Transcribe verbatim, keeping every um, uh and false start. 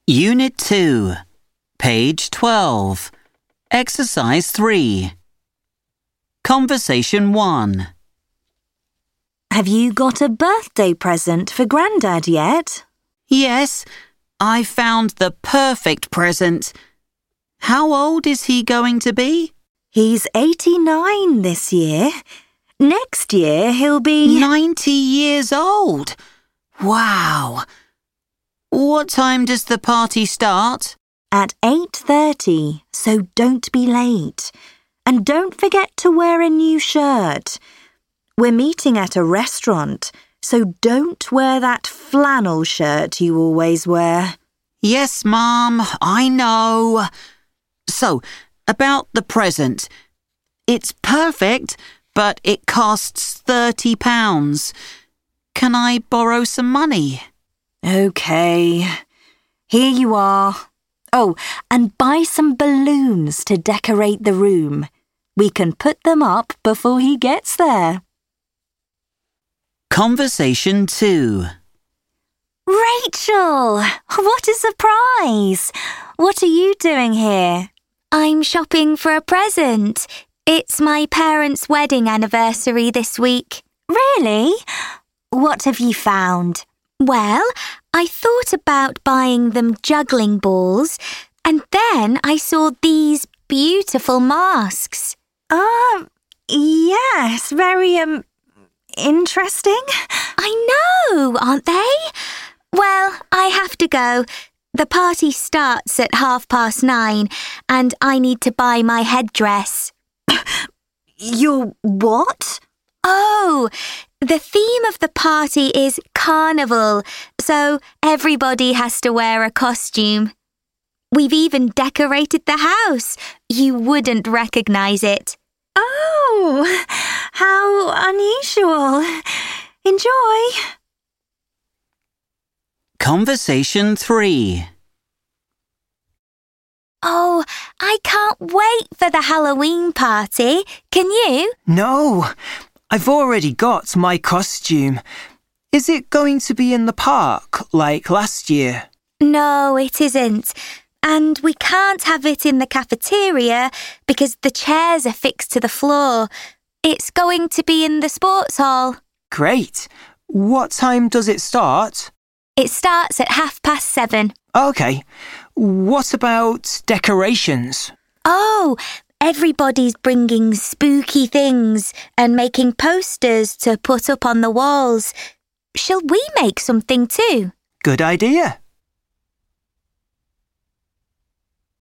Unit two, page twelve, exercise three. Conversation one. Have you got a birthday present for Grandad yet? Yes, I found the perfect present. How old is he going to be? He's eighty-nine this year. Next year he'll be... ninety years old. Wow. What time does the party start? At eight thirty, so don't be late. And don't forget to wear a new shirt. We're meeting at a restaurant, so don't wear that flannel shirt you always wear. Yes, Mum, I know. So, about the present. It's perfect, but it costs thirty pounds. Can I borrow some money? OK. Here you are. Oh, and buy some balloons to decorate the room. We can put them up before he gets there. Conversation two. Rachel! What a surprise! What are you doing here? I'm shopping for a present. It's my parents' wedding anniversary this week. Really? What have you found? Well, I thought about buying them juggling balls, and then I saw these beautiful masks. Ah, yes, very, um, interesting. I know, aren't they? Well, I have to go. The party starts at half past nine, and I need to buy my headdress. Your what? Oh, the theme of the party is carnival, so everybody has to wear a costume. We've even decorated the house. You wouldn't recognise it. Oh, how unusual. Enjoy. Conversation three. Oh, I can't wait for the Halloween party. Can you? No, I've already got my costume. Is it going to be in the park like last year? No, it isn't. And we can't have it in the cafeteria because the chairs are fixed to the floor. It's going to be in the sports hall. Great. What time does it start? It starts at half past seven. OK. What about decorations? Oh, everybody's bringing spooky things and making posters to put up on the walls. Shall we make something too? Good idea.